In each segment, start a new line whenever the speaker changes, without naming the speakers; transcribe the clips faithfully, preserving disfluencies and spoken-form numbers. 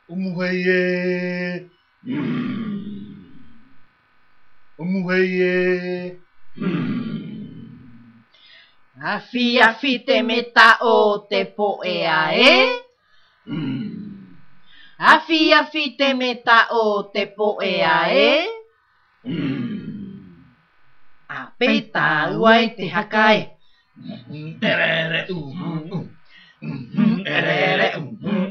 Umuheye. Umuheye.
Afi afi te meta o te poea e. Afi afi te meta o te poea e. A peta uai te hakai.
Erere u. Erere u.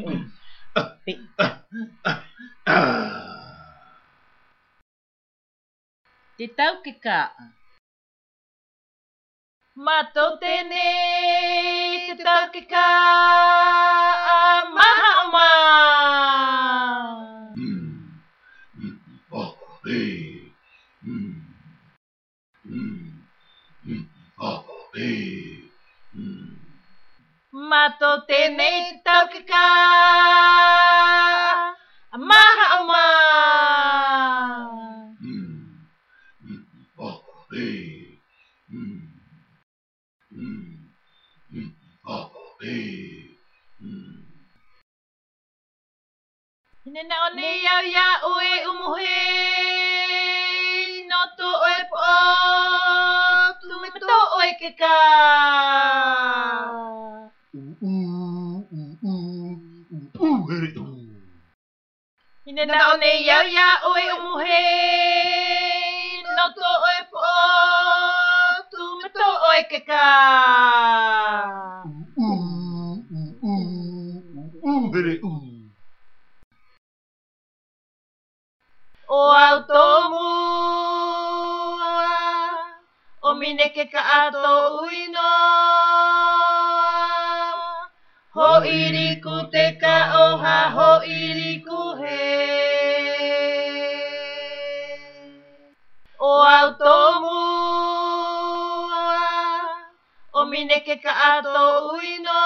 Te tau ke ka. Mato tēnei te tau ke ka. Maha o mā.
Oh, hey. Oh, hey.
Mato tēnei te tau ke ka. Maha o mā.
Oh, hey. Oh, hey.
Hine na o ne iau ia ue umuhe. No to oe po tu me to oe ke ka.
Uh, uh, uh, uh, uh, hey.
Hine na o ne iau ia ue umuhe. No to oe po tu me to oe ke ka.
Uh, uh, uh, uh, hey.
O au tō mua, o mine ke ka ato uino. Ho iriku te ka oha, ho iriku he. O au tō mua, o mine ke ka ato uino.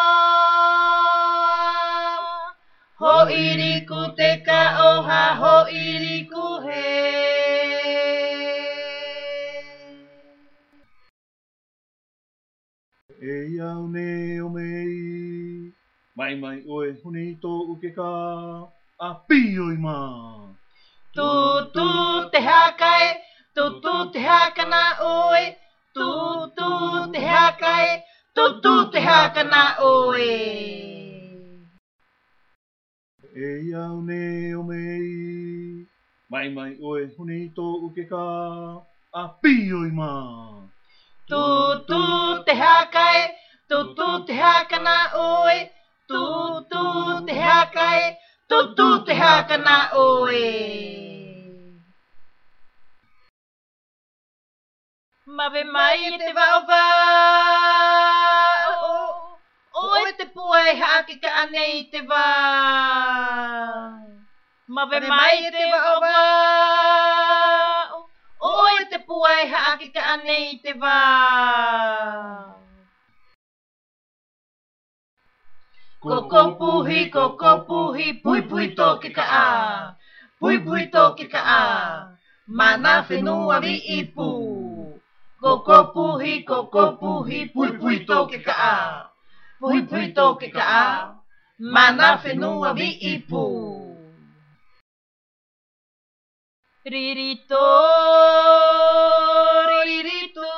Ho iriku te ka oha, ho iriku he.
E iau ne o mei. Mai mai oe honi tō uke ka. A pi oi mā.
Tu tu te hakai, tu tu te hakana oe. Tu tu te hakai, tu tu te hakana oe.
E iau ne o mei. Mai mai oe honi tō uke ka. A pi oi mā.
Tu tu te hakai, tu tu te hakana oe. Tu tu te hakai, tu tu te hakana oe. Mawe mai e te waowa. Oe te puai hake ka ane i te wā. Mawe mai e te waowa. Oe te puai hake ka ane i te wā. Koko puhi, koko puhi, pui pui toke ka a. Pui pui toke ka a. Mana whenua vi ipu. Koko puhi, koko puhi, pui pui toke ka a. Pui pui toke ka a. Mana whenua vi ipu. Ririto, ririto.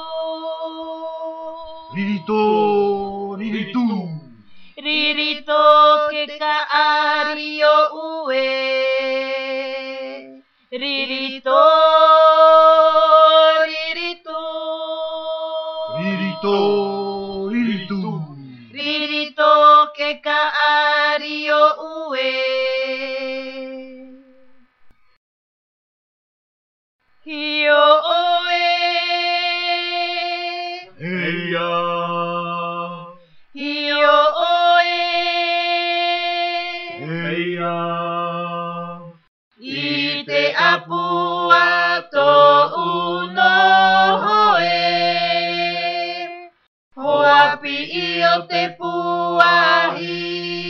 Ririto, riritu.
Ririto ke ka ari o ue. Ririto, ririto.
Ririto, riritu.
Ririto ke ka ari o ue. Hio oe.
Heia.
Hio oe.
Heia.
I te apua tō uno hoe. Ho api i o te puahi.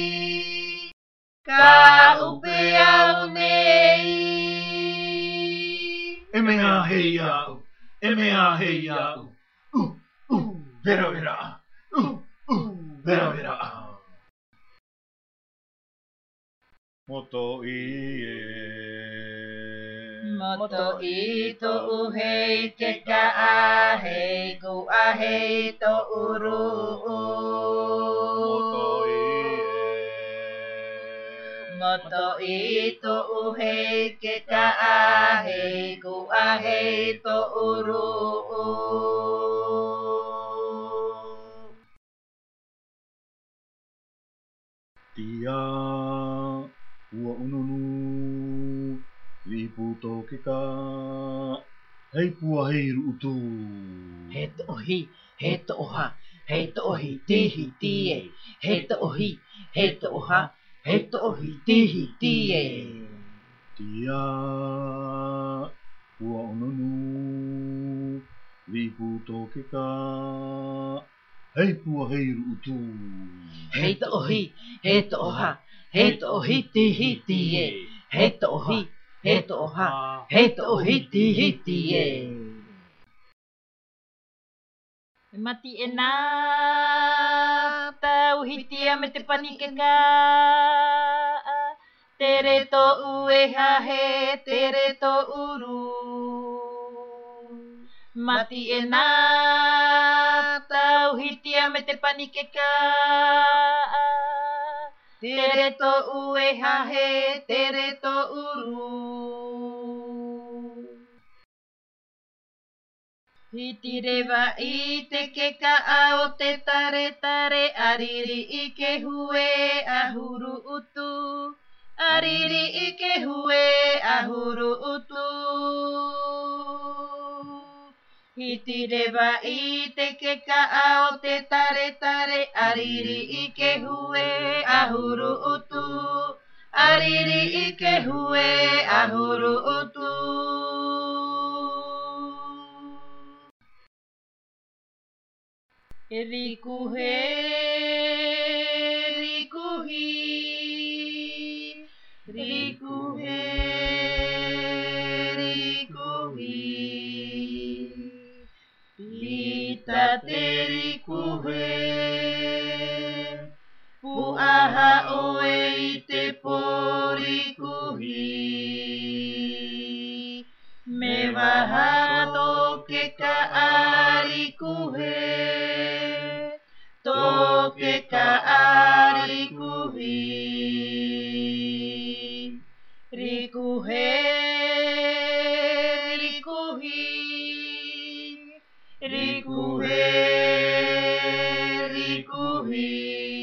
Ka upe au nei.
E mea hei au. E mea hei au. Uh, uh, vera vera. Uh, uh, vera vera. moto i e.
Moto i to uhei ke ka ahei ku ahei to uru.
Moto i e.
Moto i to uhei ke ka ahei ku ahei to uru.
Tia ua ununu ripu toke ka hei pua hei ruutu.
He to ohi, he to oha, he to ohi tihi tie. He to ohi, he to oha, he to ohi tihi tie.
Tia ua ununu ripu toke ka hei pua hei ruutu.
He to ohi, he to oha, he to ohi tihi tie. He to ohi, he to oha, he to ohi tihi tie. Mati e nā tau hitia me te panike ka. Tere to ueha he, tere to uru. Mati e nā tau hitia me te panike ka. Tere to ueha he, tere to uru. Hiti rewa i te ke ka o te tare tare, ariri i ke hue ahuru utu. Ariri i ke hue ahuru utu. Hiti rewa i te ke ka o te tare tare, ariri i ke hue ahuru utu. Ariri i ke hue ahuru utu. Riku he, riku hi, riku he, riku hi. Pita te riku he, puaha oe i te pōriku hi. Me waha toke ka ariku he. Toke ka ariku hi. Riku he, riku hi. Riku he, riku hi.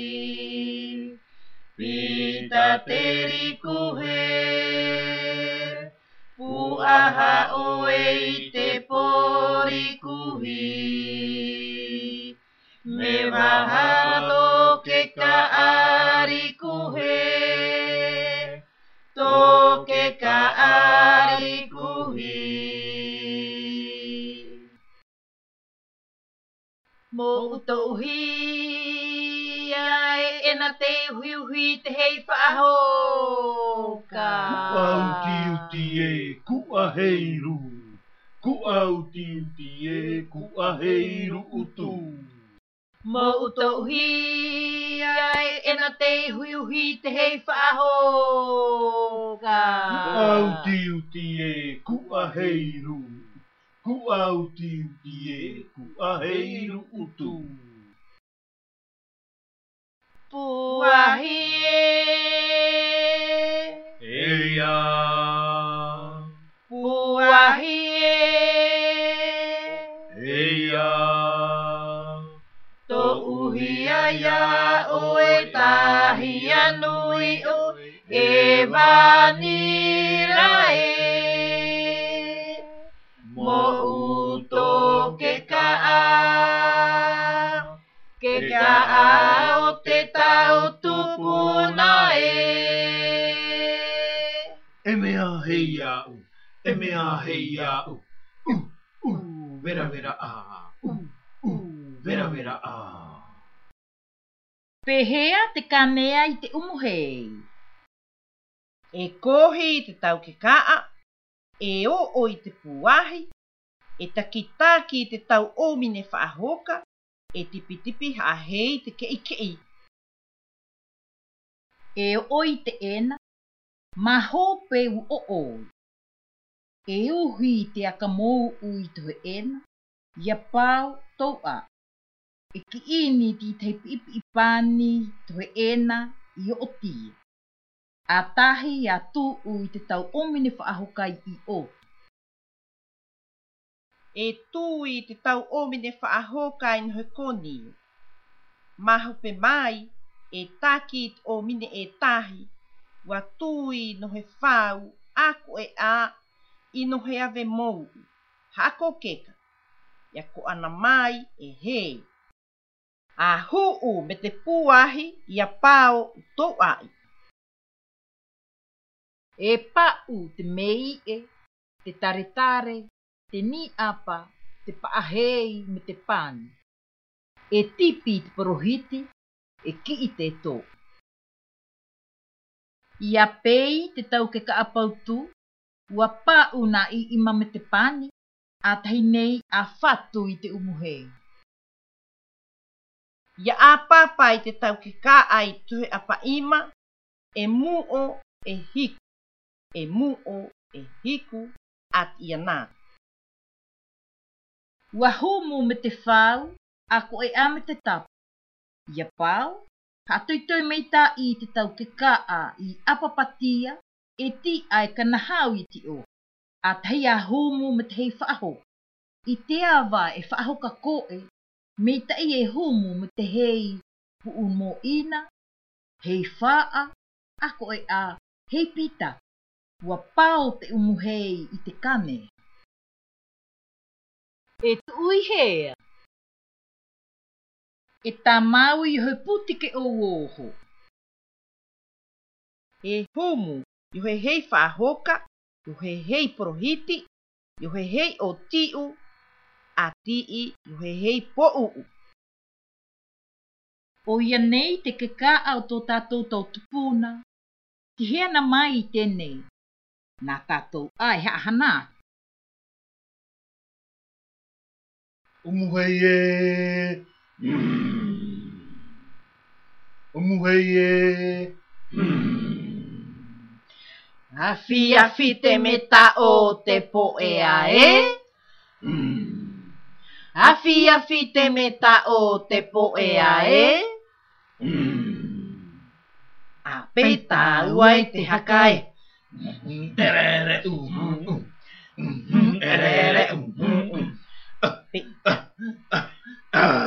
Pita te riku he. Puaha oe i te pōriku hi. Me waha toke ka ariku he. Toke ka ariku hi. Mo uto uhi ai ena te uhi uhi te hei whaahoka.
Kuau ti uti e kua heiru. Kuau ti uti e kua heiru utu.
Mo uto uhi ai ena te uhi uhi te hei whaahoka.
Kuau ti uti e kua heiru. Kuau ti uti e kua heiru utu.
Puahi e.
Eia.
Puahi e.
Eia.
To uhi aia oe tahi anui o e vanira e. Mo uto ke ka a. Ke ka a o te tau tupuna e.
E mea hei au. E mea hei au. Uh, uh, vera vera a. Uh, uh, vera vera a.
Pehea te kanea i te umuhei. E kohi i te tau ke kaa. E o o i te puahi. E takitaki i te tau omine whaahoka. E tipi tipi hahei te kei kei. E o i te ena. Maho pe u o o. E uhi te akamou ui tohe ena. Ia pau tau a. E ki ini ti teipi ipi ipani tohe ena i o tia. A tahi a tu ui te tau omine whaahokai i o.
E tui te tau omine whaahokai no he koni. Maho pe mai, e taki te omine e tahi, wa tui no he whau, ako e a, i no he ave mou, hako keka, ia ko ana mai e hei. A huu me te puahi, ia pao tau ai.
E pau te mei e, te tare tare, te ni apa, te paahei me te pani. E tipi te porohiti, e ki i te tō. Ia pei te tau ke ka apautu, ua pau na i ima me te pani, a tahi nei a whatu i te umuhei.
Ia a papai te tau ke ka ai tuhe apa ima, e muo e hiku, e muo e hiku at ia nā.
Ua humu me te whau, ako e a me te tapu. Ia pau, ka toitoi mei tā i te tau ke ka a i apapatia, e ti ai ka nahau i ti o. A tahi a humu me te hei whaaho. I te awa e whaaho ka koe, mei tai e humu me te hei puu mo ina, hei whaa, ako e a hei pita. Ua pau te umuhei i te kane. E tui hea. E tā mau i hoi putike o oho.
E humu, i he hei whaahoka, i he hei porohiti, i he hei o tiu, a tii i he hei po'u.
O ia nei te ke ka au tō tātou tau tupuna, ki hea na mai i tēnei, nā tātou ai haa hana.
Umuhei e. Umuhei e.
Awhi awhi te meta o te poea e. Awhi awhi te meta o te poea e. A peta uai te hakai.
Erere u. Erere u.